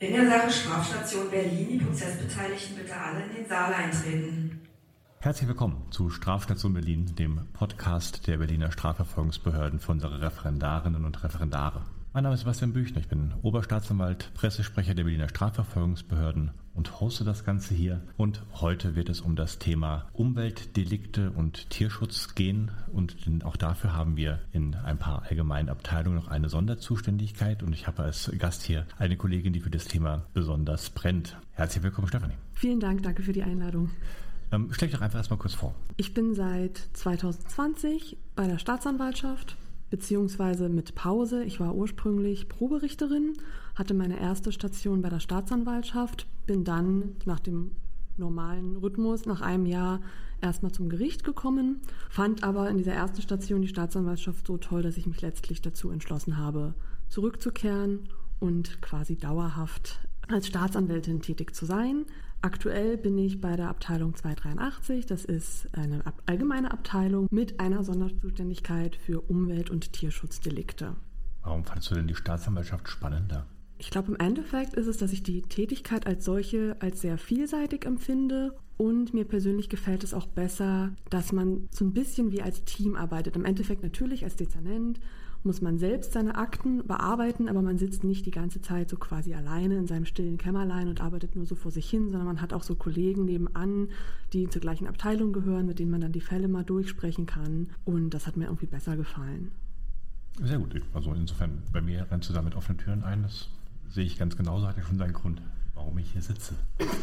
In der Sache Strafstation Berlin, die Prozessbeteiligten bitte alle in den Saal eintreten. Herzlich willkommen zu Strafstation Berlin, dem Podcast der Berliner Strafverfolgungsbehörden für unsere Referendarinnen und Referendare. Mein Name ist Sebastian Büchner, ich bin Oberstaatsanwalt, Pressesprecher der Berliner Strafverfolgungsbehörden und hoste das Ganze hier. Und heute wird es um das Thema Umweltdelikte und Tierschutz gehen. Und auch dafür haben wir in ein paar allgemeinen Abteilungen noch eine Sonderzuständigkeit. Und ich habe als Gast hier eine Kollegin, die für das Thema besonders brennt. Herzlich willkommen, Stefanie. Vielen Dank, danke für die Einladung. Stell dich doch einfach erstmal kurz vor. Ich bin seit 2020 bei der Staatsanwaltschaft, beziehungsweise mit Pause. Ich war ursprünglich Proberichterin, hatte meine erste Station bei der Staatsanwaltschaft, bin dann nach dem normalen Rhythmus nach einem Jahr erstmal zum Gericht gekommen, fand aber in dieser ersten Station die Staatsanwaltschaft so toll, dass ich mich letztlich dazu entschlossen habe, zurückzukehren und quasi dauerhaft als Staatsanwältin tätig zu sein. Aktuell bin ich bei der Abteilung 283, das ist eine allgemeine Abteilung mit einer Sonderzuständigkeit für Umwelt- und Tierschutzdelikte. Warum fandest du denn die Staatsanwaltschaft spannender? Ich glaube, im Endeffekt ist es, dass ich die Tätigkeit als solche als sehr vielseitig empfinde und mir persönlich gefällt es auch besser, dass man so ein bisschen wie als Team arbeitet. Im Endeffekt natürlich als Dezernent muss man selbst seine Akten bearbeiten, aber man sitzt nicht die ganze Zeit so quasi alleine in seinem stillen Kämmerlein und arbeitet nur so vor sich hin, sondern man hat auch so Kollegen nebenan, die zur gleichen Abteilung gehören, mit denen man dann die Fälle mal durchsprechen kann. Und das hat mir irgendwie besser gefallen. Sehr gut. Also insofern, bei mir rennst du da mit offenen Türen ein. Das sehe ich ganz genauso. Hat ja schon seinen Grund, warum ich hier sitze.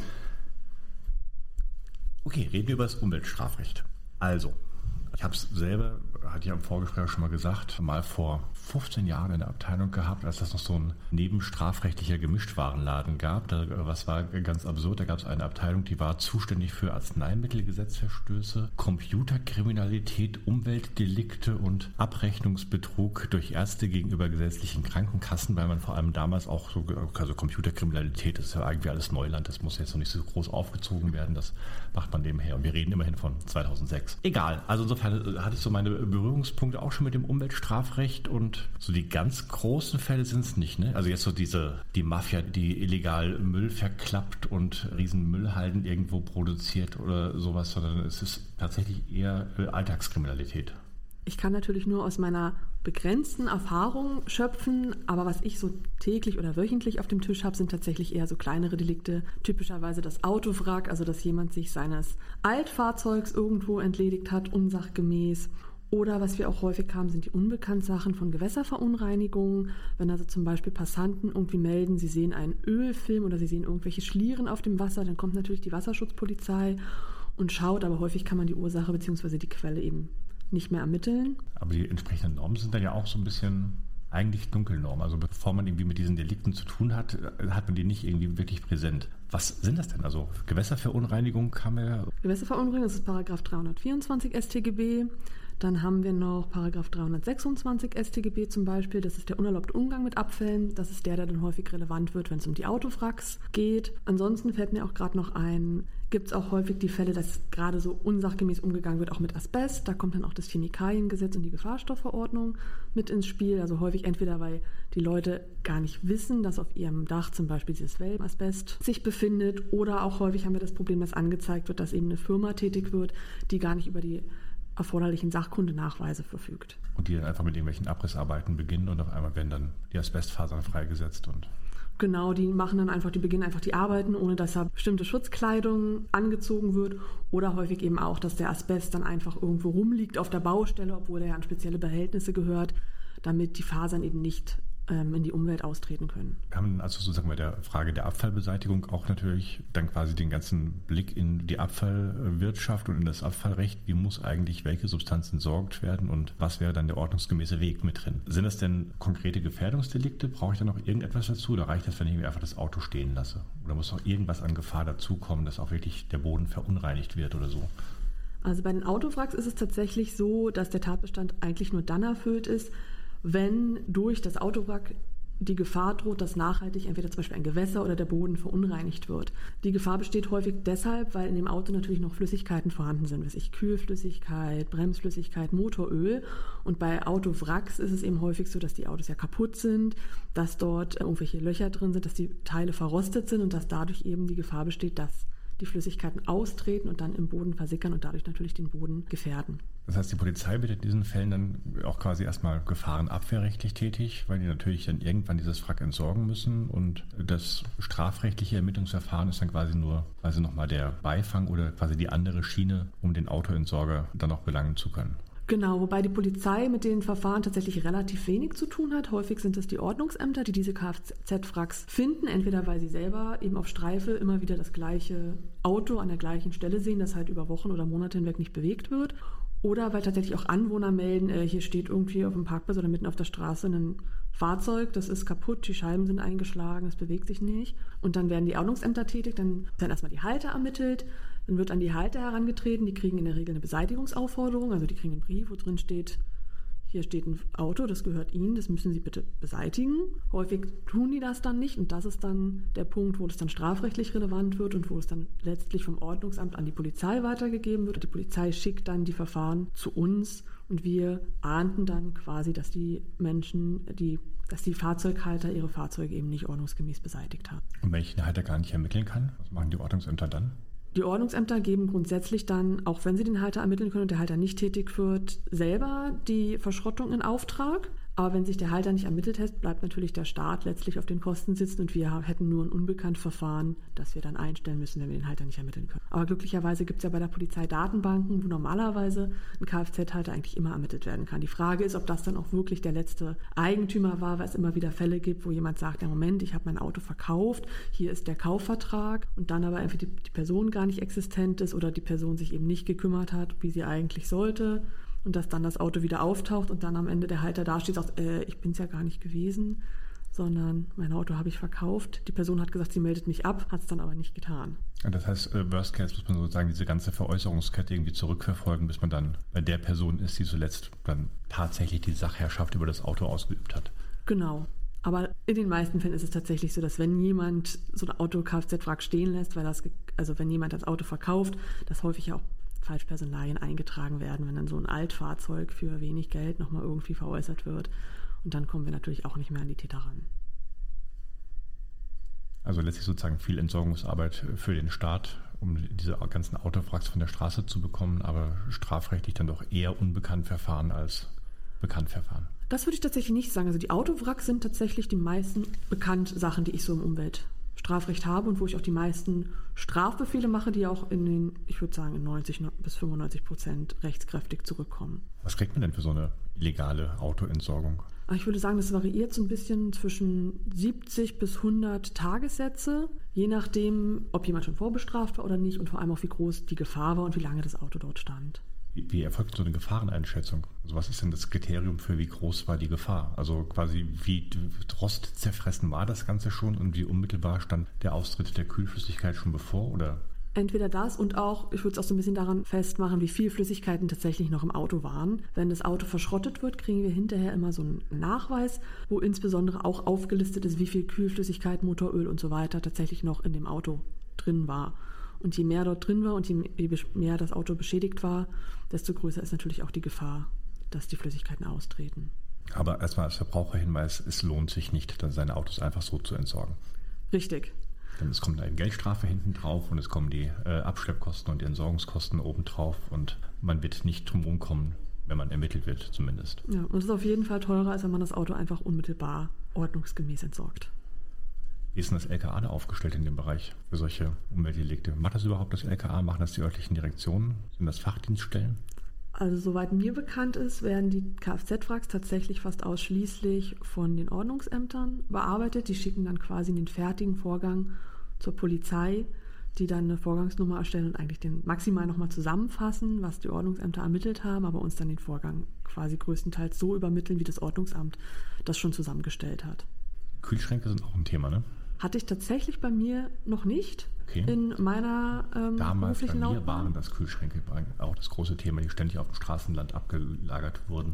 Okay, reden wir über das Umweltstrafrecht. Also, ich habe es selber, hatte ich im Vorgespräch schon mal gesagt, mal vor 15 Jahren in der Abteilung gehabt, als das noch so ein nebenstrafrechtlicher Gemischtwarenladen gab. Was war ganz absurd, da gab es eine Abteilung, die war zuständig für Arzneimittelgesetzverstöße, Computerkriminalität, Umweltdelikte und Abrechnungsbetrug durch Ärzte gegenüber gesetzlichen Krankenkassen, weil man vor allem damals auch so, also Computerkriminalität, das ist ja irgendwie alles Neuland, das muss jetzt noch nicht so groß aufgezogen werden, das macht man nebenher und wir reden immerhin von 2006. Egal, also insofern hatte ich so meine Berührungspunkte auch schon mit dem Umweltstrafrecht und so die ganz großen Fälle sind es nicht, ne? Also jetzt so die Mafia, die illegal Müll verklappt und riesen Müllhalden irgendwo produziert oder sowas, sondern es ist tatsächlich eher Alltagskriminalität. Ich kann natürlich nur aus meiner begrenzten Erfahrung schöpfen, aber was ich so täglich oder wöchentlich auf dem Tisch habe, sind tatsächlich eher so kleinere Delikte. Typischerweise das Autowrack, also dass jemand sich seines Altfahrzeugs irgendwo entledigt hat, unsachgemäß. Oder was wir auch häufig haben, sind die Unbekanntsachen von Gewässerverunreinigungen. Wenn also zum Beispiel Passanten irgendwie melden, sie sehen einen Ölfilm oder sie sehen irgendwelche Schlieren auf dem Wasser, dann kommt natürlich die Wasserschutzpolizei und schaut, aber häufig kann man die Ursache bzw. die Quelle eben nicht mehr ermitteln. Aber die entsprechenden Normen sind dann ja auch so ein bisschen eigentlich Dunkelnormen. Also bevor man irgendwie mit diesen Delikten zu tun hat, hat man die nicht irgendwie wirklich präsent. Was sind das denn? Also Gewässerverunreinigung kam ja... Gewässerverunreinigung, das ist Paragraph 324 StGB. Dann haben wir noch Paragraph 326 StGB zum Beispiel. Das ist der unerlaubte Umgang mit Abfällen. Das ist der dann häufig relevant wird, wenn es um die Autowracks geht. Ansonsten fällt mir auch gerade noch ein, gibt es auch häufig die Fälle, dass gerade so unsachgemäß umgegangen wird, auch mit Asbest. Da kommt dann auch das Chemikaliengesetz und die Gefahrstoffverordnung mit ins Spiel. Also häufig entweder, weil die Leute gar nicht wissen, dass auf ihrem Dach zum Beispiel dieses Wellenasbest sich befindet. Oder auch häufig haben wir das Problem, dass angezeigt wird, dass eben eine Firma tätig wird, die gar nicht über die erforderlichen Sachkundenachweise verfügt. Und die dann einfach mit irgendwelchen Abrissarbeiten beginnen und auf einmal werden dann die Asbestfasern freigesetzt und... Genau, die beginnen einfach die Arbeiten, ohne dass da bestimmte Schutzkleidung angezogen wird. Oder häufig eben auch, dass der Asbest dann einfach irgendwo rumliegt auf der Baustelle, obwohl er ja an spezielle Behältnisse gehört, damit die Fasern eben nicht in die Umwelt austreten können. Wir haben also sozusagen bei der Frage der Abfallbeseitigung auch natürlich dann quasi den ganzen Blick in die Abfallwirtschaft und in das Abfallrecht. Wie muss eigentlich welche Substanz entsorgt werden und was wäre dann der ordnungsgemäße Weg mit drin? Sind das denn konkrete Gefährdungsdelikte? Brauche ich da noch irgendetwas dazu oder reicht das, wenn ich mir einfach das Auto stehen lasse? Oder muss noch irgendwas an Gefahr dazukommen, dass auch wirklich der Boden verunreinigt wird oder so? Also bei den Autowracks ist es tatsächlich so, dass der Tatbestand eigentlich nur dann erfüllt ist, wenn durch das Autowrack die Gefahr droht, dass nachhaltig entweder zum Beispiel ein Gewässer oder der Boden verunreinigt wird. Die Gefahr besteht häufig deshalb, weil in dem Auto natürlich noch Flüssigkeiten vorhanden sind, Kühlflüssigkeit, Bremsflüssigkeit, Motoröl. Und bei Autowracks ist es eben häufig so, dass die Autos ja kaputt sind, dass dort irgendwelche Löcher drin sind, dass die Teile verrostet sind und dass dadurch eben die Gefahr besteht, dass die Flüssigkeiten austreten und dann im Boden versickern und dadurch natürlich den Boden gefährden. Das heißt, die Polizei wird in diesen Fällen dann auch quasi erstmal gefahrenabwehrrechtlich tätig, weil die natürlich dann irgendwann dieses Wrack entsorgen müssen und das strafrechtliche Ermittlungsverfahren ist dann quasi nur nochmal der Beifang oder quasi die andere Schiene, um den Autoentsorger dann noch belangen zu können. Genau, wobei die Polizei mit den Verfahren tatsächlich relativ wenig zu tun hat. Häufig sind es die Ordnungsämter, die diese Kfz-Wracks finden, entweder weil sie selber eben auf Streife immer wieder das gleiche Auto an der gleichen Stelle sehen, das halt über Wochen oder Monate hinweg nicht bewegt wird, oder weil tatsächlich auch Anwohner melden, hier steht irgendwie auf dem Parkplatz oder mitten auf der Straße ein Fahrzeug, das ist kaputt, die Scheiben sind eingeschlagen, es bewegt sich nicht. Und dann werden die Ordnungsämter tätig, dann werden erstmal die Halter ermittelt, dann wird an die Halter herangetreten, die kriegen in der Regel eine Beseitigungsaufforderung, also die kriegen einen Brief, wo drin steht, hier steht ein Auto, das gehört Ihnen, das müssen Sie bitte beseitigen. Häufig tun die das dann nicht und das ist dann der Punkt, wo das dann strafrechtlich relevant wird und wo es dann letztlich vom Ordnungsamt an die Polizei weitergegeben wird. Die Polizei schickt dann die Verfahren zu uns und wir ahnden dann quasi, dass die Menschen, dass die Fahrzeughalter ihre Fahrzeuge eben nicht ordnungsgemäß beseitigt haben. Und wenn ich den Halter gar nicht ermitteln kann, was machen die Ordnungsämter dann? Die Ordnungsämter geben grundsätzlich dann, auch wenn sie den Halter ermitteln können und der Halter nicht tätig wird, selber die Verschrottung in Auftrag. Aber wenn sich der Halter nicht ermittelt hat, bleibt natürlich der Staat letztlich auf den Kosten sitzen und wir hätten nur ein Unbekanntverfahren, das wir dann einstellen müssen, wenn wir den Halter nicht ermitteln können. Aber glücklicherweise gibt es ja bei der Polizei Datenbanken, wo normalerweise ein Kfz-Halter eigentlich immer ermittelt werden kann. Die Frage ist, ob das dann auch wirklich der letzte Eigentümer war, weil es immer wieder Fälle gibt, wo jemand sagt, ja Moment, ich habe mein Auto verkauft, hier ist der Kaufvertrag und dann aber entweder die Person gar nicht existent ist oder die Person sich eben nicht gekümmert hat, wie sie eigentlich sollte. Und dass dann das Auto wieder auftaucht und dann am Ende der Halter dasteht und sagt, ich bin es ja gar nicht gewesen, sondern mein Auto habe ich verkauft. Die Person hat gesagt, sie meldet mich ab, hat es dann aber nicht getan. Das heißt, worst case muss man sozusagen diese ganze Veräußerungskette irgendwie zurückverfolgen, bis man dann bei der Person ist, die zuletzt dann tatsächlich die Sachherrschaft über das Auto ausgeübt hat. Genau. Aber in den meisten Fällen ist es tatsächlich so, dass wenn jemand so ein Auto-Kfz-Wrack stehen lässt, wenn jemand das Auto verkauft, das häufig ja auch Falschpersonalien eingetragen werden, wenn dann so ein Altfahrzeug für wenig Geld nochmal irgendwie veräußert wird. Und dann kommen wir natürlich auch nicht mehr an die Täter ran. Also letztlich sozusagen viel Entsorgungsarbeit für den Staat, um diese ganzen Autowracks von der Straße zu bekommen, aber strafrechtlich dann doch eher unbekannt Verfahren als bekannt Verfahren. Das würde ich tatsächlich nicht sagen. Also die Autowracks sind tatsächlich die meisten bekannt Sachen, die ich so im Umweltstrafrecht habe und wo ich auch die meisten Strafbefehle mache, die auch ich würde sagen, in 90-95% rechtskräftig zurückkommen. Was kriegt man denn für so eine illegale Autoentsorgung? Ich würde sagen, das variiert so ein bisschen zwischen 70 bis 100 Tagessätze, je nachdem, ob jemand schon vorbestraft war oder nicht und vor allem auch, wie groß die Gefahr war und wie lange das Auto dort stand. Wie erfolgt so eine Gefahreneinschätzung? Also was ist denn das Kriterium für wie groß war die Gefahr? Also quasi wie rostzerfressen war das Ganze schon und wie unmittelbar stand der Austritt der Kühlflüssigkeit schon bevor? Oder? Entweder das und auch, ich würde es auch so ein bisschen daran festmachen, wie viel Flüssigkeiten tatsächlich noch im Auto waren. Wenn das Auto verschrottet wird, kriegen wir hinterher immer so einen Nachweis, wo insbesondere auch aufgelistet ist, wie viel Kühlflüssigkeit, Motoröl und so weiter tatsächlich noch in dem Auto drin war. Und je mehr dort drin war und je mehr das Auto beschädigt war, desto größer ist natürlich auch die Gefahr, dass die Flüssigkeiten austreten. Aber erstmal als Verbraucherhinweis, es lohnt sich nicht, dann seine Autos einfach so zu entsorgen. Richtig. Denn es kommt eine Geldstrafe hinten drauf und es kommen die Abschleppkosten und die Entsorgungskosten obendrauf und man wird nicht drum rumkommen, wenn man ermittelt wird zumindest. Ja, und es ist auf jeden Fall teurer, als wenn man das Auto einfach unmittelbar ordnungsgemäß entsorgt. Wie ist denn das LKA da aufgestellt in dem Bereich für solche Umweltdelikte? Macht das überhaupt das LKA? Machen das die örtlichen Direktionen? Sind das Fachdienststellen? Also soweit mir bekannt ist, werden die Kfz-Wracks tatsächlich fast ausschließlich von den Ordnungsämtern bearbeitet. Die schicken dann quasi den fertigen Vorgang zur Polizei, die dann eine Vorgangsnummer erstellen und eigentlich den maximal nochmal zusammenfassen, was die Ordnungsämter ermittelt haben, aber uns dann den Vorgang quasi größtenteils so übermitteln, wie das Ordnungsamt das schon zusammengestellt hat. Kühlschränke sind auch ein Thema, ne? Hatte ich tatsächlich bei mir noch nicht. Okay. In meiner damals bei mir waren das Kühlschränke auch das große Thema, die ständig auf dem Straßenland abgelagert wurden.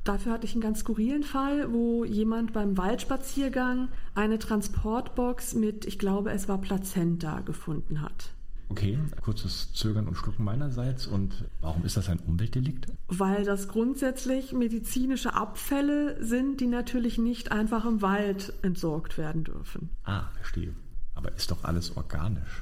Dafür hatte ich einen ganz skurrilen Fall, wo jemand beim Waldspaziergang eine Transportbox mit, ich glaube, es war Plazenta gefunden hat. Okay, kurzes Zögern und Schlucken meinerseits. Und warum ist das ein Umweltdelikt? Weil das grundsätzlich medizinische Abfälle sind, die natürlich nicht einfach im Wald entsorgt werden dürfen. Verstehe. Aber ist doch alles organisch.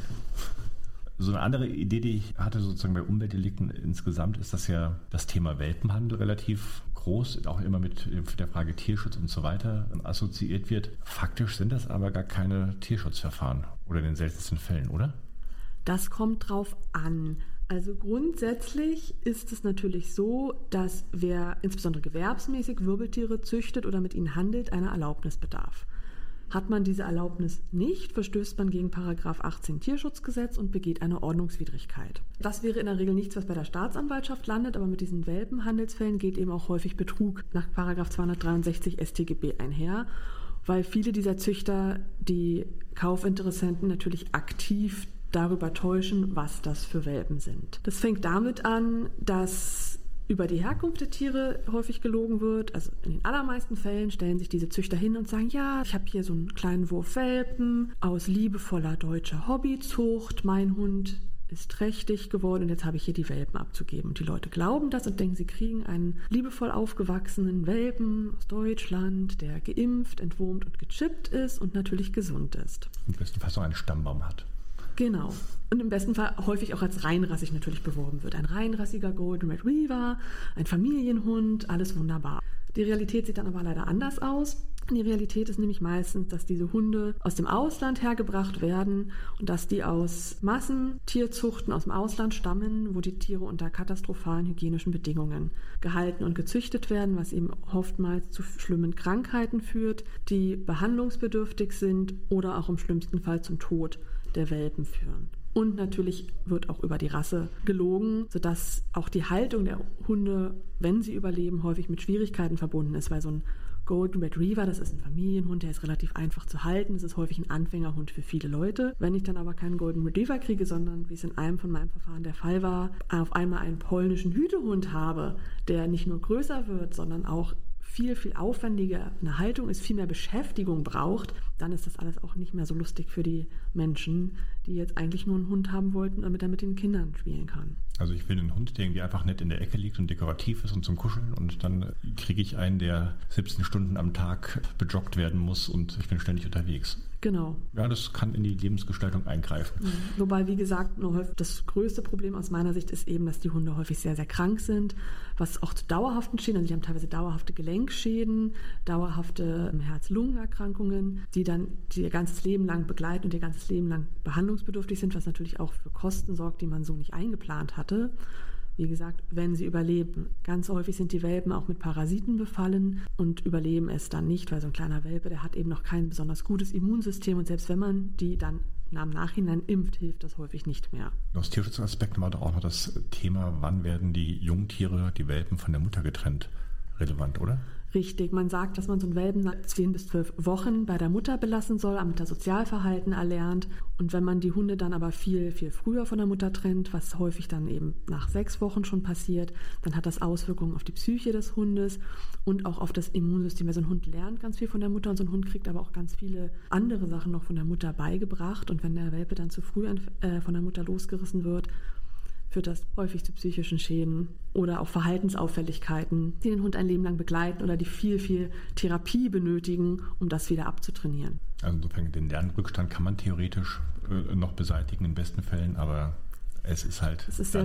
So eine andere Idee, die ich hatte sozusagen bei Umweltdelikten insgesamt, ist, dass ja das Thema Welpenhandel relativ groß, auch immer mit der Frage Tierschutz und so weiter assoziiert wird. Faktisch sind das aber gar keine Tierschutzverfahren oder in den seltensten Fällen, oder? Das kommt drauf an. Also grundsätzlich ist es natürlich so, dass wer insbesondere gewerbsmäßig Wirbeltiere züchtet oder mit ihnen handelt, eine Erlaubnis bedarf. Hat man diese Erlaubnis nicht, verstößt man gegen § 18 Tierschutzgesetz und begeht eine Ordnungswidrigkeit. Das wäre in der Regel nichts, was bei der Staatsanwaltschaft landet, aber mit diesen Welpenhandelsfällen geht eben auch häufig Betrug nach § 263 StGB einher, weil viele dieser Züchter die Kaufinteressenten natürlich aktiv darüber täuschen, was das für Welpen sind. Das fängt damit an, dass über die Herkunft der Tiere häufig gelogen wird. Also in den allermeisten Fällen stellen sich diese Züchter hin und sagen, ja, ich habe hier so einen kleinen Wurf Welpen aus liebevoller deutscher Hobbyzucht. Mein Hund ist trächtig geworden und jetzt habe ich hier die Welpen abzugeben. Und die Leute glauben das und denken, sie kriegen einen liebevoll aufgewachsenen Welpen aus Deutschland, der geimpft, entwurmt und gechippt ist und natürlich gesund ist. Im besten Fall so einen Stammbaum hat. Genau. Und im besten Fall häufig auch als reinrassig natürlich beworben wird. Ein reinrassiger Golden Retriever, ein Familienhund, alles wunderbar. Die Realität sieht dann aber leider anders aus. Die Realität ist nämlich meistens, dass diese Hunde aus dem Ausland hergebracht werden und dass die aus Massentierzuchten aus dem Ausland stammen, wo die Tiere unter katastrophalen hygienischen Bedingungen gehalten und gezüchtet werden, was eben oftmals zu schlimmen Krankheiten führt, die behandlungsbedürftig sind oder auch im schlimmsten Fall zum Tod der Welpen führen. Und natürlich wird auch über die Rasse gelogen, sodass auch die Haltung der Hunde, wenn sie überleben, häufig mit Schwierigkeiten verbunden ist, weil so ein Golden Retriever, das ist ein Familienhund, der ist relativ einfach zu halten. Das ist häufig ein Anfängerhund für viele Leute. Wenn ich dann aber keinen Golden Retriever kriege, sondern, wie es in einem von meinem Verfahren der Fall war, auf einmal einen polnischen Hütehund habe, der nicht nur größer wird, sondern auch viel, viel aufwendiger eine Haltung ist, viel mehr Beschäftigung braucht, dann ist das alles auch nicht mehr so lustig für die Menschen, die jetzt eigentlich nur einen Hund haben wollten, damit er mit den Kindern spielen kann. Also ich will einen Hund, der irgendwie einfach nett in der Ecke liegt und dekorativ ist und zum Kuscheln, und dann kriege ich einen, der 17 Stunden am Tag bejoggt werden muss und ich bin ständig unterwegs. Genau. Ja, das kann in die Lebensgestaltung eingreifen. Wobei, wie gesagt, das größte Problem aus meiner Sicht ist eben, dass die Hunde häufig sehr, sehr krank sind, was auch zu dauerhaften Schäden, also die haben teilweise dauerhafte Gelenkschäden, dauerhafte Herz-Lungen-Erkrankungen, die dann ihr ganzes Leben lang begleiten und ihr ganzes Leben lang behandlungsbedürftig sind, was natürlich auch für Kosten sorgt, die man so nicht eingeplant hatte. Wie gesagt, wenn sie überleben. Ganz häufig sind die Welpen auch mit Parasiten befallen und überleben es dann nicht, weil so ein kleiner Welpe, der hat eben noch kein besonders gutes Immunsystem und selbst wenn man die dann im Nachhinein impft, hilft das häufig nicht mehr. Aus Tierschutzaspekten war doch auch noch das Thema, wann werden die Jungtiere, die Welpen von der Mutter getrennt, relevant, oder? Richtig, man sagt, dass man so einen Welpen nach 10 bis 12 Wochen bei der Mutter belassen soll, damit er Sozialverhalten erlernt. Und wenn man die Hunde dann aber viel, viel früher von der Mutter trennt, was häufig dann eben nach 6 Wochen schon passiert, dann hat das Auswirkungen auf die Psyche des Hundes und auch auf das Immunsystem. Weil so ein Hund lernt ganz viel von der Mutter und so ein Hund kriegt aber auch ganz viele andere Sachen noch von der Mutter beigebracht. Und wenn der Welpe dann zu früh von der Mutter losgerissen wird, führt das häufig zu psychischen Schäden oder auch Verhaltensauffälligkeiten, die den Hund ein Leben lang begleiten oder die viel, viel Therapie benötigen, um das wieder abzutrainieren. Also insofern den Lernrückstand kann man theoretisch noch beseitigen in besten Fällen, aber es ist halt sehr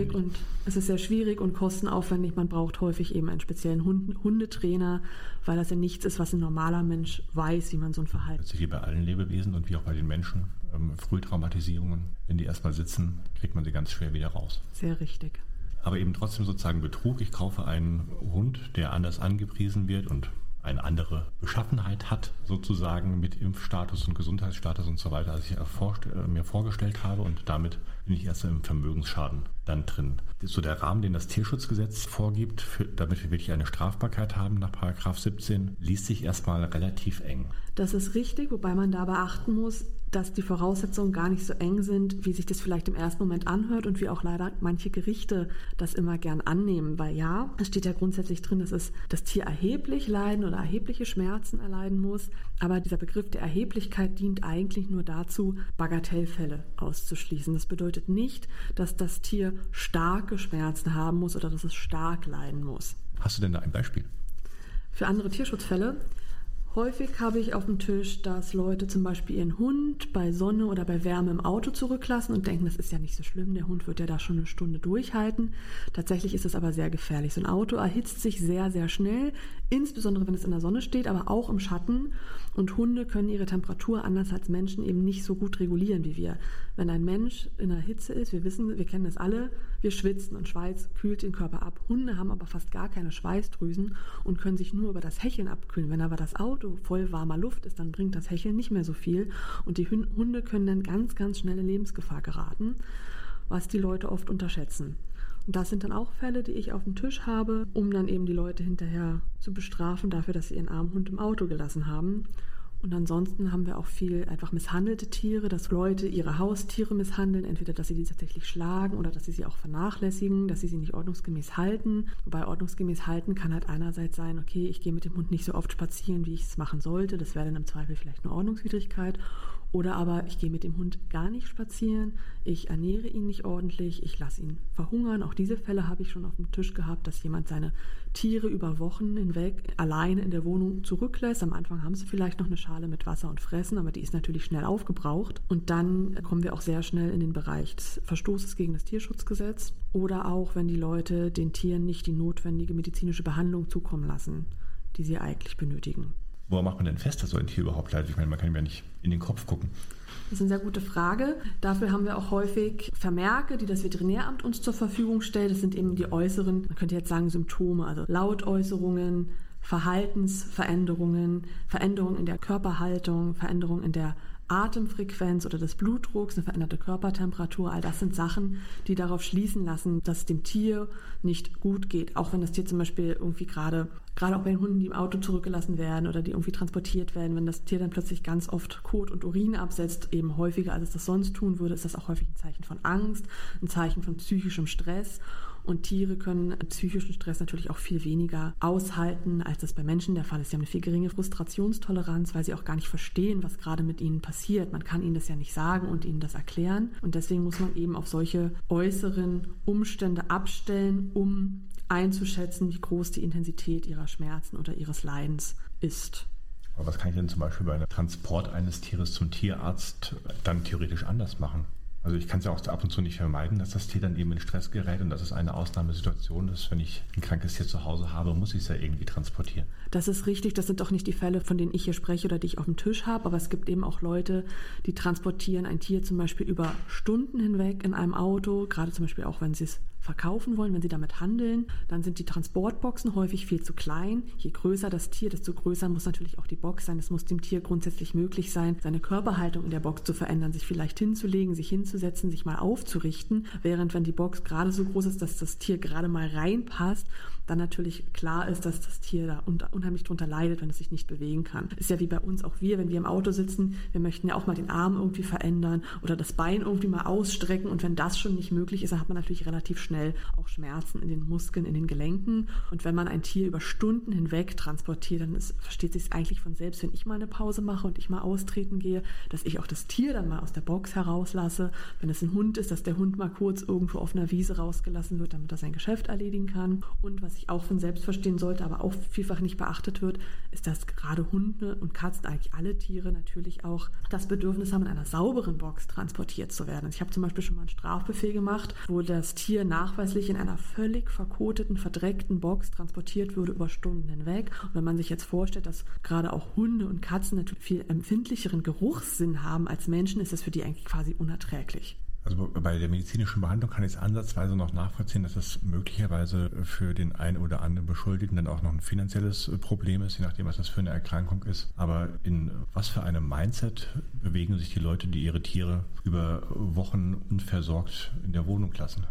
schwierig und kostenaufwendig. Man braucht häufig eben einen speziellen Hundetrainer, weil das ja nichts ist, was ein normaler Mensch weiß, wie man so ein Verhalten. Das ist wie bei allen Lebewesen und wie auch bei den Menschen. Frühtraumatisierungen, wenn die erstmal sitzen, kriegt man sie ganz schwer wieder raus. Sehr richtig. Aber eben trotzdem sozusagen Betrug. Ich kaufe einen Hund, der anders angepriesen wird und eine andere Beschaffenheit hat, sozusagen mit Impfstatus und Gesundheitsstatus und so weiter, als ich mir vorgestellt habe, und damit bin ich erst im Vermögensschaden dann drin? So der Rahmen, den das Tierschutzgesetz vorgibt, damit wir wirklich eine Strafbarkeit haben nach § 17, liest sich erstmal relativ eng. Das ist richtig, wobei man da beachten muss, dass die Voraussetzungen gar nicht so eng sind, wie sich das vielleicht im ersten Moment anhört und wie auch leider manche Gerichte das immer gern annehmen. Weil ja, es steht ja grundsätzlich drin, dass das Tier erheblich leiden oder erhebliche Schmerzen erleiden muss. Aber dieser Begriff der Erheblichkeit dient eigentlich nur dazu, Bagatellfälle auszuschließen. Das bedeutet nicht, dass das Tier starke Schmerzen haben muss oder dass es stark leiden muss. Hast du denn da ein Beispiel? Für andere Tierschutzfälle? Häufig habe ich auf dem Tisch, dass Leute zum Beispiel ihren Hund bei Sonne oder bei Wärme im Auto zurücklassen und denken, das ist ja nicht so schlimm, der Hund wird ja da schon eine Stunde durchhalten. Tatsächlich ist es aber sehr gefährlich. So ein Auto erhitzt sich sehr, sehr schnell, insbesondere wenn es in der Sonne steht, aber auch im Schatten. Und Hunde können ihre Temperatur anders als Menschen eben nicht so gut regulieren wie wir. Wenn ein Mensch in der Hitze ist, wir kennen das alle, wir schwitzen und Schweiß kühlt den Körper ab. Hunde haben aber fast gar keine Schweißdrüsen und können sich nur über das Hecheln abkühlen. Wenn aber das Auto voll warmer Luft ist, dann bringt das Hecheln nicht mehr so viel und die Hunde können dann ganz, ganz schnell in Lebensgefahr geraten, was die Leute oft unterschätzen. Und das sind dann auch Fälle, die ich auf dem Tisch habe, um dann eben die Leute hinterher zu bestrafen dafür, dass sie ihren armen Hund im Auto gelassen haben. Und ansonsten haben wir auch viel einfach misshandelte Tiere, dass Leute ihre Haustiere misshandeln, entweder dass sie die tatsächlich schlagen oder dass sie sie auch vernachlässigen, dass sie nicht ordnungsgemäß halten. Wobei ordnungsgemäß halten kann halt einerseits sein, okay, ich gehe mit dem Hund nicht so oft spazieren, wie ich es machen sollte, das wäre dann im Zweifel vielleicht eine Ordnungswidrigkeit. Oder aber ich gehe mit dem Hund gar nicht spazieren, ich ernähre ihn nicht ordentlich, ich lasse ihn verhungern. Auch diese Fälle habe ich schon auf dem Tisch gehabt, dass jemand seine Tiere über Wochen hinweg alleine in der Wohnung zurücklässt. Am Anfang haben sie vielleicht noch eine Schale mit Wasser und Fressen, aber die ist natürlich schnell aufgebraucht. Und dann kommen wir auch sehr schnell in den Bereich des Verstoßes gegen das Tierschutzgesetz. Oder auch, wenn die Leute den Tieren nicht die notwendige medizinische Behandlung zukommen lassen, die sie eigentlich benötigen. Woran macht man denn fest, dass so ein Tier überhaupt leidet? Ich meine, man kann ihm ja nicht in den Kopf gucken. Das ist eine sehr gute Frage. Dafür haben wir auch häufig Vermerke, die das Veterinäramt uns zur Verfügung stellt. Das sind eben die äußeren, man könnte jetzt sagen Symptome, also Lautäußerungen, Verhaltensveränderungen, Veränderungen in der Körperhaltung, Veränderungen in der Atemfrequenz oder des Blutdrucks, eine veränderte Körpertemperatur, all das sind Sachen, die darauf schließen lassen, dass es dem Tier nicht gut geht. Auch wenn das Tier zum Beispiel irgendwie gerade auch bei den Hunden, die im Auto zurückgelassen werden oder die irgendwie transportiert werden, wenn das Tier dann plötzlich ganz oft Kot und Urin absetzt, eben häufiger als es das sonst tun würde, ist das auch häufig ein Zeichen von Angst, ein Zeichen von psychischem Stress. Und Tiere können psychischen Stress natürlich auch viel weniger aushalten, als das bei Menschen der Fall ist. Sie haben eine viel geringe Frustrationstoleranz, weil sie auch gar nicht verstehen, was gerade mit ihnen passiert. Man kann ihnen das ja nicht sagen und ihnen das erklären. Und deswegen muss man eben auf solche äußeren Umstände abstellen, um einzuschätzen, wie groß die Intensität ihrer Schmerzen oder ihres Leidens ist. Aber was kann ich denn zum Beispiel bei einem Transport eines Tieres zum Tierarzt dann theoretisch anders machen? Also ich kann es ja auch ab und zu nicht vermeiden, dass das Tier dann eben in Stress gerät und dass es eine Ausnahmesituation ist. Wenn ich ein krankes Tier zu Hause habe, muss ich es ja irgendwie transportieren. Das ist richtig, das sind auch nicht die Fälle, von denen ich hier spreche oder die ich auf dem Tisch habe, aber es gibt eben auch Leute, die transportieren ein Tier zum Beispiel über Stunden hinweg in einem Auto, gerade zum Beispiel auch, wenn sie es verkaufen wollen, wenn sie damit handeln, dann sind die Transportboxen häufig viel zu klein. Je größer das Tier, desto größer muss natürlich auch die Box sein. Es muss dem Tier grundsätzlich möglich sein, seine Körperhaltung in der Box zu verändern, sich vielleicht hinzulegen, sich hinzusetzen, sich mal aufzurichten, während wenn die Box gerade so groß ist, dass das Tier gerade mal reinpasst, dann natürlich klar ist, dass das Tier da unheimlich drunter leidet, wenn es sich nicht bewegen kann. Ist ja wie bei uns auch wenn wir im Auto sitzen, wir möchten ja auch mal den Arm irgendwie verändern oder das Bein irgendwie mal ausstrecken und wenn das schon nicht möglich ist, dann hat man natürlich relativ schnell auch Schmerzen in den Muskeln, in den Gelenken und wenn man ein Tier über Stunden hinweg transportiert, dann versteht sich es eigentlich von selbst, wenn ich mal eine Pause mache und ich mal austreten gehe, dass ich auch das Tier dann mal aus der Box herauslasse. Wenn es ein Hund ist, dass der Hund mal kurz irgendwo auf einer Wiese rausgelassen wird, damit er sein Geschäft erledigen kann. Und was ich auch von selbst verstehen sollte, aber auch vielfach nicht beachtet wird, ist, dass gerade Hunde und Katzen, eigentlich alle Tiere natürlich auch das Bedürfnis haben, in einer sauberen Box transportiert zu werden. Ich habe zum Beispiel schon mal einen Strafbefehl gemacht, wo das Tier nachweislich in einer völlig verkoteten, verdreckten Box transportiert würde über Stunden hinweg. Und wenn man sich jetzt vorstellt, dass gerade auch Hunde und Katzen natürlich viel empfindlicheren Geruchssinn haben als Menschen, ist das für die eigentlich quasi unerträglich. Also bei der medizinischen Behandlung kann ich es ansatzweise noch nachvollziehen, dass das möglicherweise für den einen oder anderen Beschuldigten dann auch noch ein finanzielles Problem ist, je nachdem, was das für eine Erkrankung ist. Aber in was für einem Mindset bewegen sich die Leute, die ihre Tiere über Wochen unversorgt in der Wohnung lassen?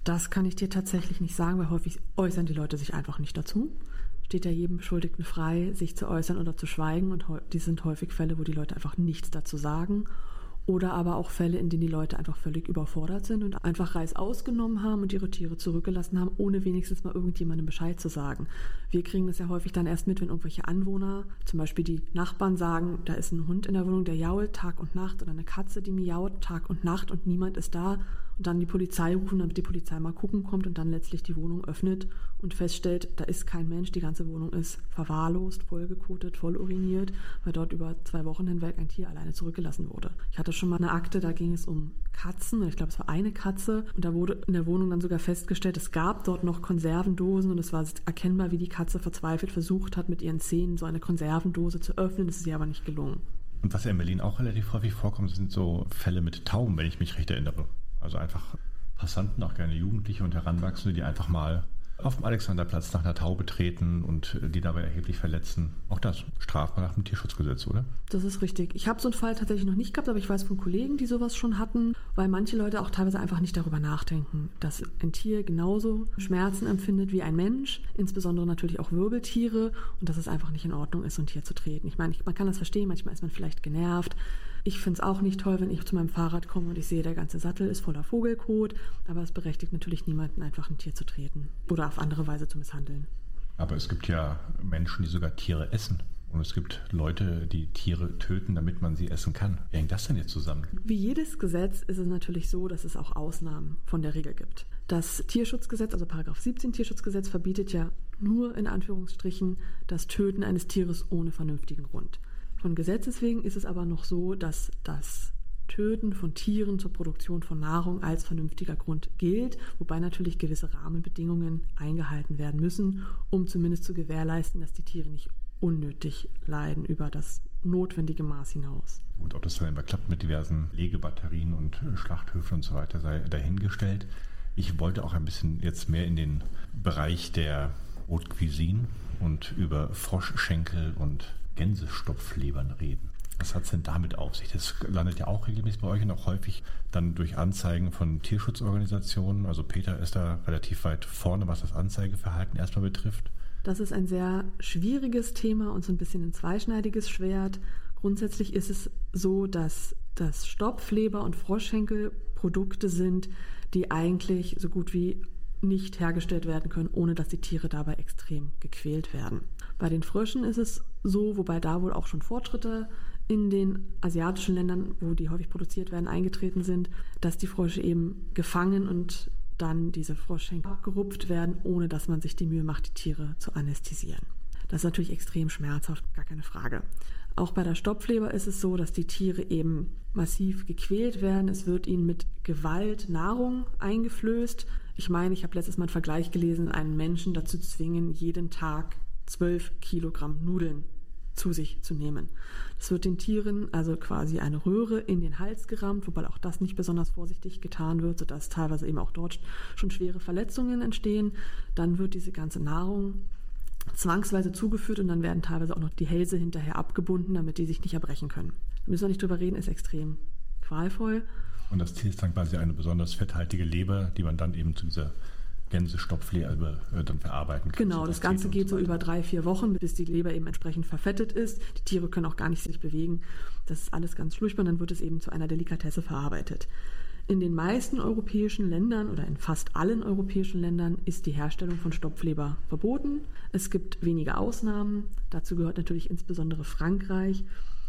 Das kann ich dir tatsächlich nicht sagen, weil häufig äußern die Leute sich einfach nicht dazu. Steht ja jedem Beschuldigten frei, sich zu äußern oder zu schweigen. Und die sind häufig Fälle, wo die Leute einfach nichts dazu sagen. Oder aber auch Fälle, in denen die Leute einfach völlig überfordert sind und einfach Reißaus genommen haben und ihre Tiere zurückgelassen haben, ohne wenigstens mal irgendjemandem Bescheid zu sagen. Wir kriegen das ja häufig dann erst mit, wenn irgendwelche Anwohner, zum Beispiel die Nachbarn, sagen, da ist ein Hund in der Wohnung, der jault Tag und Nacht, oder eine Katze, die miaut Tag und Nacht und niemand ist da. Und dann die Polizei rufen, damit die Polizei mal gucken kommt und dann letztlich die Wohnung öffnet und feststellt, da ist kein Mensch, die ganze Wohnung ist verwahrlost, vollgekotet, voll uriniert, weil dort über 2 Wochen hinweg ein Tier alleine zurückgelassen wurde. Ich hatte schon mal eine Akte, da ging es um Katzen, ich glaube, es war eine Katze, und da wurde in der Wohnung dann sogar festgestellt, es gab dort noch Konservendosen und es war erkennbar, wie die Katze verzweifelt versucht hat, mit ihren Zähnen so eine Konservendose zu öffnen, das ist ihr aber nicht gelungen. Und was ja in Berlin auch relativ häufig vorkommt, sind so Fälle mit Tauben, wenn ich mich recht erinnere. Also einfach Passanten, auch gerne Jugendliche und Heranwachsende, die einfach mal auf dem Alexanderplatz nach einer Taube treten und die dabei erheblich verletzen. Auch das strafbar nach dem Tierschutzgesetz, oder? Das ist richtig. Ich habe so einen Fall tatsächlich noch nicht gehabt, aber ich weiß von Kollegen, die sowas schon hatten, weil manche Leute auch teilweise einfach nicht darüber nachdenken, dass ein Tier genauso Schmerzen empfindet wie ein Mensch, insbesondere natürlich auch Wirbeltiere, und dass es einfach nicht in Ordnung ist, so ein Tier zu treten. Ich meine, man kann das verstehen, manchmal ist man vielleicht genervt. Ich finde es auch nicht toll, wenn ich zu meinem Fahrrad komme und ich sehe, der ganze Sattel ist voller Vogelkot, aber es berechtigt natürlich niemanden, einfach ein Tier zu treten oder auf andere Weise zu misshandeln. Aber es gibt ja Menschen, die sogar Tiere essen. Und es gibt Leute, die Tiere töten, damit man sie essen kann. Wie hängt das denn jetzt zusammen? Wie jedes Gesetz ist es natürlich so, dass es auch Ausnahmen von der Regel gibt. Das Tierschutzgesetz, also Paragraph 17 Tierschutzgesetz, verbietet ja nur in Anführungsstrichen das Töten eines Tieres ohne vernünftigen Grund. Von Gesetzes wegen ist es aber noch so, dass das Töten von Tieren zur Produktion von Nahrung als vernünftiger Grund gilt, wobei natürlich gewisse Rahmenbedingungen eingehalten werden müssen, um zumindest zu gewährleisten, dass die Tiere nicht unnötig leiden über das notwendige Maß hinaus. Und ob das dann immer klappt mit diversen Legebatterien und Schlachthöfen und so weiter, sei dahingestellt. Ich wollte auch ein bisschen jetzt mehr in den Bereich der Haute Cuisine und über Froschschenkel und Gänsestopflebern reden. Was hat es denn damit auf sich? Das landet ja auch regelmäßig bei euch und auch häufig dann durch Anzeigen von Tierschutzorganisationen. Also Peter ist da relativ weit vorne, was das Anzeigeverhalten erstmal betrifft. Das ist ein sehr schwieriges Thema und so ein bisschen ein zweischneidiges Schwert. Grundsätzlich ist es so, dass das Stopfleber und Froschschenkel Produkte sind, die eigentlich so gut wie nicht hergestellt werden können, ohne dass die Tiere dabei extrem gequält werden. Bei den Fröschen ist es so, wobei da wohl auch schon Fortschritte in den asiatischen Ländern, wo die häufig produziert werden, eingetreten sind, dass die Frösche eben gefangen und dann diese Froschschenkel abgerupft werden, ohne dass man sich die Mühe macht, die Tiere zu anästhesieren. Das ist natürlich extrem schmerzhaft, gar keine Frage. Auch bei der Stopfleber ist es so, dass die Tiere eben massiv gequält werden. Es wird ihnen mit Gewalt Nahrung eingeflößt. Ich meine, ich habe letztes Mal einen Vergleich gelesen, einen Menschen dazu zwingen, jeden Tag 12 Kilogramm Nudeln zu sich zu nehmen. Es wird den Tieren also quasi eine Röhre in den Hals gerammt, wobei auch das nicht besonders vorsichtig getan wird, sodass teilweise eben auch dort schon schwere Verletzungen entstehen. Dann wird diese ganze Nahrung zwangsweise zugeführt und dann werden teilweise auch noch die Hälse hinterher abgebunden, damit die sich nicht erbrechen können. Da müssen wir nicht drüber reden, ist extrem qualvoll. Und das Ziel ist dann quasi eine besonders fetthaltige Leber, die man dann eben zu dieser Gänsestopfleber dann verarbeiten kann. Genau, das Ganze geht so über 3-4 Wochen, bis die Leber eben entsprechend verfettet ist. Die Tiere können auch gar nicht sich bewegen. Das ist alles ganz furchtbar und dann wird es eben zu einer Delikatesse verarbeitet. In den meisten europäischen Ländern oder in fast allen europäischen Ländern ist die Herstellung von Stopfleber verboten. Es gibt wenige Ausnahmen. Dazu gehört natürlich insbesondere Frankreich,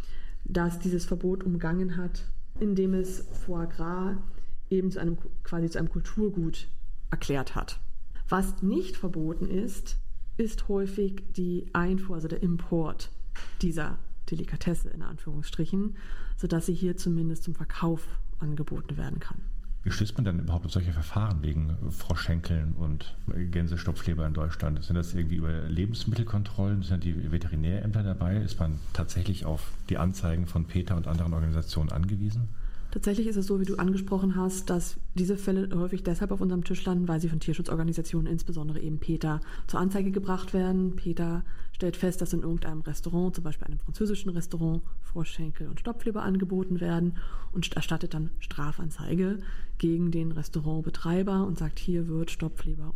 das dieses Verbot umgangen hat, indem es Foie Gras eben zu einem Kulturgut erklärt hat. Was nicht verboten ist, ist häufig die Einfuhr, also der Import dieser Delikatesse in Anführungsstrichen, sodass sie hier zumindest zum Verkauf angeboten werden kann. Wie stößt man dann überhaupt auf solche Verfahren wegen Froschschenkeln und Gänsestopfleber in Deutschland? Sind das irgendwie über Lebensmittelkontrollen? Sind die Veterinärämter dabei? Ist man tatsächlich auf die Anzeigen von PETA und anderen Organisationen angewiesen? Tatsächlich ist es so, wie du angesprochen hast, dass diese Fälle häufig deshalb auf unserem Tisch landen, weil sie von Tierschutzorganisationen, insbesondere eben PETA, zur Anzeige gebracht werden. PETA stellt fest, dass in irgendeinem Restaurant, zum Beispiel einem französischen Restaurant, Froschschenkel und Stopfleber angeboten werden und erstattet dann Strafanzeige gegen den Restaurantbetreiber und sagt, hier werden Stopfleber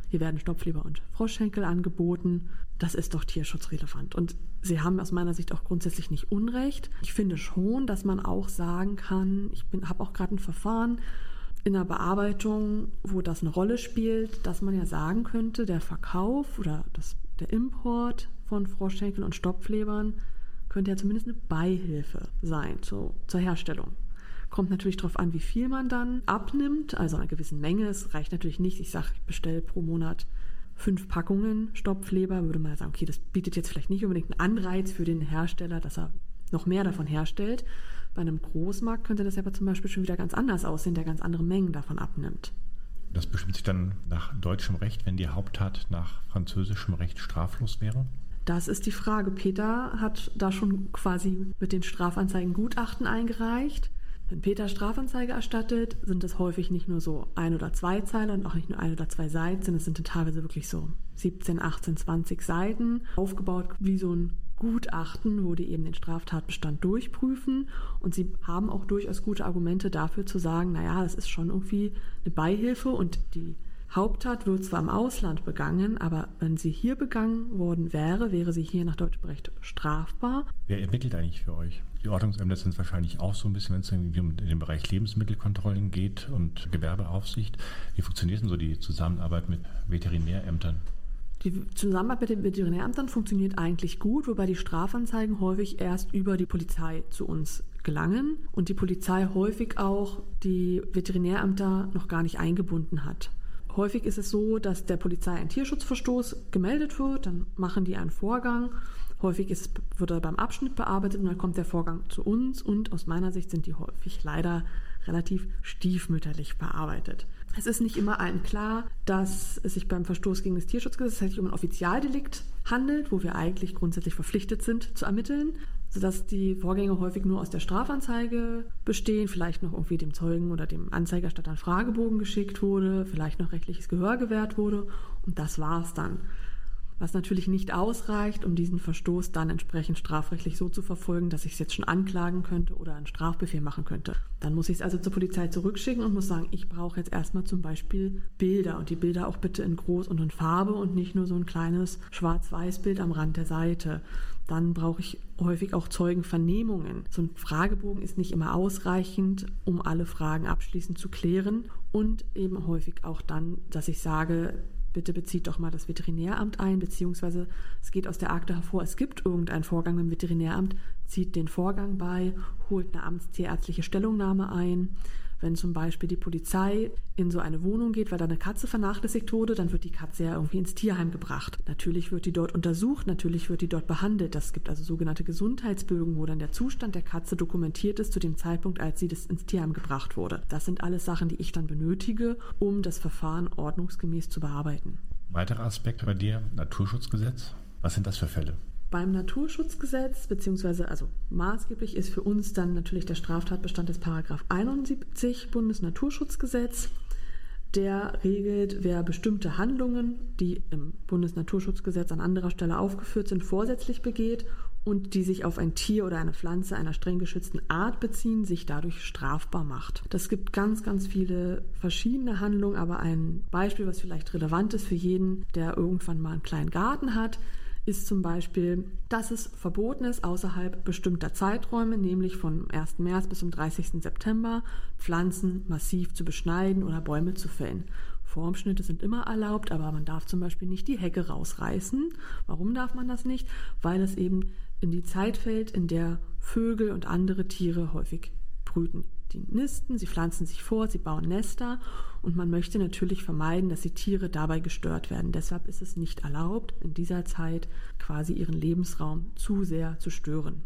und Froschschenkel angeboten. Das ist doch tierschutzrelevant. Und sie haben aus meiner Sicht auch grundsätzlich nicht Unrecht. Ich finde schon, dass man auch sagen kann, habe auch gerade ein Verfahren in der Bearbeitung, wo das eine Rolle spielt, dass man ja sagen könnte, der Verkauf oder der Import von Froschschenkeln und Stopflebern könnte ja zumindest eine Beihilfe sein zur Herstellung. Kommt natürlich darauf an, wie viel man dann abnimmt, also einer gewissen Menge. Es reicht natürlich nicht, ich sage, ich bestelle pro Monat 5 Packungen Stopfleber, würde man sagen, okay, das bietet jetzt vielleicht nicht unbedingt einen Anreiz für den Hersteller, dass er noch mehr davon herstellt. Bei einem Großmarkt könnte das aber zum Beispiel schon wieder ganz anders aussehen, der ganz andere Mengen davon abnimmt. Das bestimmt sich dann nach deutschem Recht, wenn die Haupttat nach französischem Recht straflos wäre? Das ist die Frage. PETA hat da schon quasi mit den Strafanzeigen Gutachten eingereicht. Wenn PETA Strafanzeige erstattet, sind es häufig nicht nur so 1 oder 2 Zeilen und auch nicht nur 1 oder 2 Seiten, es sind dann teilweise wirklich so 17, 18, 20 Seiten, aufgebaut wie so ein Gutachten, wo die eben den Straftatbestand durchprüfen. Und sie haben auch durchaus gute Argumente dafür zu sagen, naja, das ist schon irgendwie eine Beihilfe und die Haupttat wird zwar im Ausland begangen, aber wenn sie hier begangen worden wäre sie hier nach deutschem Recht strafbar. Wer ermittelt eigentlich für euch? Die Ordnungsämter sind es wahrscheinlich auch so ein bisschen, wenn es in den Bereich Lebensmittelkontrollen geht und Gewerbeaufsicht. Wie funktioniert denn so die Zusammenarbeit mit Veterinärämtern? Die Zusammenarbeit mit den Veterinärämtern funktioniert eigentlich gut, wobei die Strafanzeigen häufig erst über die Polizei zu uns gelangen und die Polizei häufig auch die Veterinärämter noch gar nicht eingebunden hat. Häufig ist es so, dass der Polizei ein Tierschutzverstoß gemeldet wird, dann machen die einen Vorgang. Häufig wird er beim Abschnitt bearbeitet und dann kommt der Vorgang zu uns und aus meiner Sicht sind die häufig leider relativ stiefmütterlich bearbeitet. Es ist nicht immer allen klar, dass es sich beim Verstoß gegen das Tierschutzgesetz tatsächlich um ein Offizialdelikt handelt, wo wir eigentlich grundsätzlich verpflichtet sind zu ermitteln, sodass die Vorgänge häufig nur aus der Strafanzeige bestehen, vielleicht noch irgendwie dem Zeugen oder dem Anzeigerstatter ein Fragebogen geschickt wurde, vielleicht noch rechtliches Gehör gewährt wurde und das war's dann. Was natürlich nicht ausreicht, um diesen Verstoß dann entsprechend strafrechtlich so zu verfolgen, dass ich es jetzt schon anklagen könnte oder einen Strafbefehl machen könnte. Dann muss ich es also zur Polizei zurückschicken und muss sagen, ich brauche jetzt erstmal zum Beispiel Bilder und die Bilder auch bitte in Groß und in Farbe und nicht nur so ein kleines Schwarz-Weiß-Bild am Rand der Seite. Dann brauche ich häufig auch Zeugenvernehmungen. So ein Fragebogen ist nicht immer ausreichend, um alle Fragen abschließend zu klären und eben häufig auch dann, dass ich sage, bitte bezieht doch mal das Veterinäramt ein, beziehungsweise es geht aus der Akte hervor, es gibt irgendeinen Vorgang im Veterinäramt, zieht den Vorgang bei, holt eine amtstierärztliche Stellungnahme ein. Wenn zum Beispiel die Polizei in so eine Wohnung geht, weil da eine Katze vernachlässigt wurde, dann wird die Katze ja irgendwie ins Tierheim gebracht. Natürlich wird die dort untersucht, natürlich wird die dort behandelt. Es gibt also sogenannte Gesundheitsbögen, wo dann der Zustand der Katze dokumentiert ist zu dem Zeitpunkt, als sie ins Tierheim gebracht wurde. Das sind alles Sachen, die ich dann benötige, um das Verfahren ordnungsgemäß zu bearbeiten. Weiterer Aspekt bei dir, Naturschutzgesetz. Was sind das für Fälle? Beim Naturschutzgesetz, beziehungsweise also maßgeblich ist für uns dann natürlich der Straftatbestand des Paragraph 71 Bundesnaturschutzgesetz. Der regelt, wer bestimmte Handlungen, die im Bundesnaturschutzgesetz an anderer Stelle aufgeführt sind, vorsätzlich begeht und die sich auf ein Tier oder eine Pflanze einer streng geschützten Art beziehen, sich dadurch strafbar macht. Das gibt ganz, ganz viele verschiedene Handlungen, aber ein Beispiel, was vielleicht relevant ist für jeden, der irgendwann mal einen kleinen Garten hat, ist zum Beispiel, dass es verboten ist, außerhalb bestimmter Zeiträume, nämlich vom 1. März bis zum 30. September, Pflanzen massiv zu beschneiden oder Bäume zu fällen. Formschnitte sind immer erlaubt, aber man darf zum Beispiel nicht die Hecke rausreißen. Warum darf man das nicht? Weil es eben in die Zeit fällt, in der Vögel und andere Tiere häufig brüten. Die nisten, sie pflanzen sich fort, sie bauen Nester und man möchte natürlich vermeiden, dass die Tiere dabei gestört werden. Deshalb ist es nicht erlaubt, in dieser Zeit quasi ihren Lebensraum zu sehr zu stören.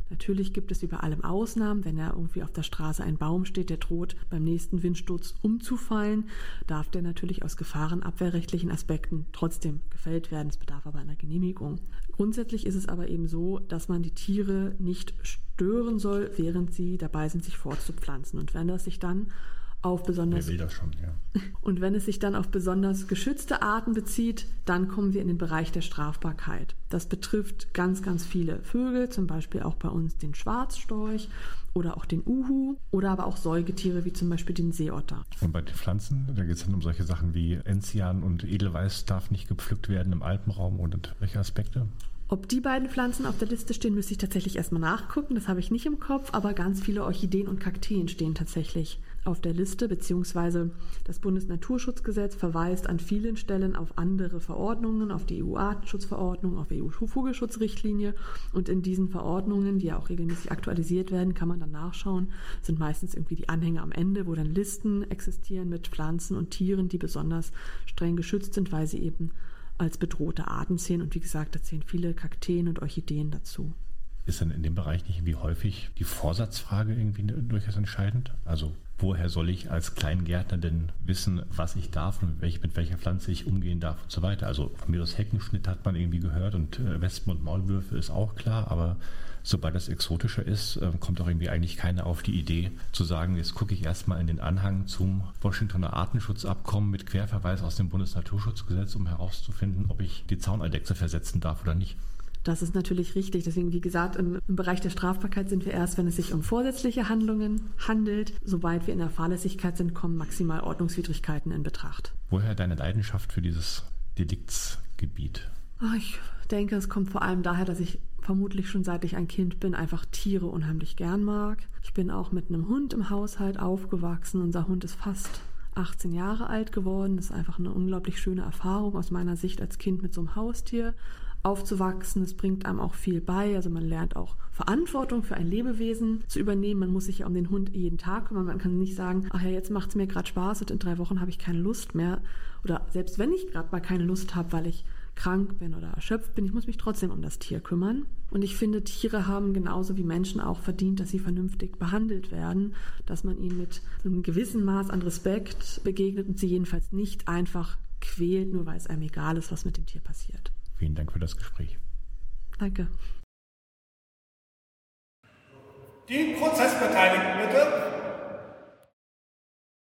Natürlich gibt es wie bei allem Ausnahmen. Wenn ja irgendwie auf der Straße ein Baum steht, der droht beim nächsten Windsturz umzufallen, darf der natürlich aus gefahrenabwehrrechtlichen Aspekten trotzdem gefällt werden. Es bedarf aber einer Genehmigung. Grundsätzlich ist es aber eben so, dass man die Tiere nicht stören soll, während sie dabei sind, sich fortzupflanzen. Und wenn das sich dann auf besonders Wer will das schon, ja. Und wenn es sich dann auf besonders geschützte Arten bezieht, dann kommen wir in den Bereich der Strafbarkeit. Das betrifft ganz, ganz viele Vögel, zum Beispiel auch bei uns den Schwarzstorch oder auch den Uhu oder aber auch Säugetiere wie zum Beispiel den Seeotter. Und bei den Pflanzen, da geht es dann um solche Sachen wie Enzian und Edelweiß darf nicht gepflückt werden im Alpenraum und welche Aspekte? Ob die beiden Pflanzen auf der Liste stehen, müsste ich tatsächlich erstmal nachgucken. Das habe ich nicht im Kopf, aber ganz viele Orchideen und Kakteen stehen tatsächlich auf der Liste, beziehungsweise das Bundesnaturschutzgesetz verweist an vielen Stellen auf andere Verordnungen, auf die EU-Artenschutzverordnung, auf die EU-Vogelschutzrichtlinie. Und in diesen Verordnungen, die ja auch regelmäßig aktualisiert werden, kann man dann nachschauen, sind meistens irgendwie die Anhänge am Ende, wo dann Listen existieren mit Pflanzen und Tieren, die besonders streng geschützt sind, weil sie eben als bedrohte Arten zählen. Und wie gesagt, da zählen viele Kakteen und Orchideen dazu. Ist dann in dem Bereich nicht irgendwie häufig die Vorsatzfrage irgendwie durchaus entscheidend? Also woher soll ich als Kleingärtner denn wissen, was ich darf und mit welcher Pflanze ich umgehen darf und so weiter? Also von mir aus Heckenschnitt hat man irgendwie gehört und Wespen und Maulwürfe ist auch klar, aber sobald das exotischer ist, kommt auch irgendwie eigentlich keiner auf die Idee zu sagen, jetzt gucke ich erstmal in den Anhang zum Washingtoner Artenschutzabkommen mit Querverweis aus dem Bundesnaturschutzgesetz, um herauszufinden, ob ich die Zauneidechse versetzen darf oder nicht. Das ist natürlich richtig. Deswegen, wie gesagt, im Bereich der Strafbarkeit sind wir erst, wenn es sich um vorsätzliche Handlungen handelt. Sobald wir in der Fahrlässigkeit sind, kommen maximal Ordnungswidrigkeiten in Betracht. Woher deine Leidenschaft für dieses Deliktsgebiet? Ich denke, es kommt vor allem daher, dass ich vermutlich schon seit ich ein Kind bin, einfach Tiere unheimlich gern mag. Ich bin auch mit einem Hund im Haushalt aufgewachsen. Unser Hund ist fast 18 Jahre alt geworden. Das ist einfach eine unglaublich schöne Erfahrung aus meiner Sicht als Kind mit so einem Haustier aufzuwachsen. Es bringt einem auch viel bei. Also man lernt auch Verantwortung für ein Lebewesen zu übernehmen. Man muss sich ja um den Hund jeden Tag kümmern. Man kann nicht sagen, ach ja, jetzt macht es mir gerade Spaß und in 3 Wochen habe ich keine Lust mehr. Oder selbst wenn ich gerade mal keine Lust habe, weil ich krank bin oder erschöpft bin, ich muss mich trotzdem um das Tier kümmern. Und ich finde, Tiere haben genauso wie Menschen auch verdient, dass sie vernünftig behandelt werden, dass man ihnen mit einem gewissen Maß an Respekt begegnet und sie jedenfalls nicht einfach quält, nur weil es einem egal ist, was mit dem Tier passiert. Vielen Dank für das Gespräch. Danke. Die Prozessbeteiligten bitte.